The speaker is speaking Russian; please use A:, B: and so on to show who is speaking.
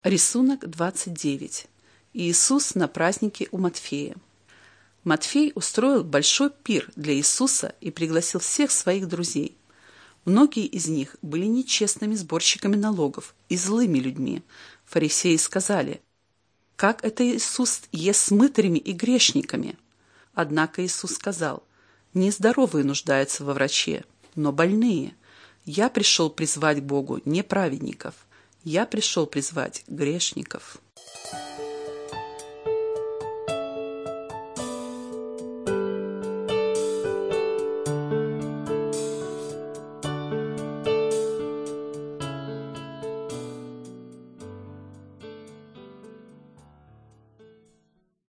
A: Рисунок 29. Иисус на празднике у Матфея. Матфей устроил большой пир для Иисуса и пригласил всех своих друзей. Многие из них были нечестными сборщиками налогов и злыми людьми. Фарисеи сказали: «Как это Иисус ест с мытарями и грешниками?» Однако Иисус сказал: «Нездоровые нуждаются во враче, но больные. Я пришел призвать к Богу не праведников, я пришел призвать грешников».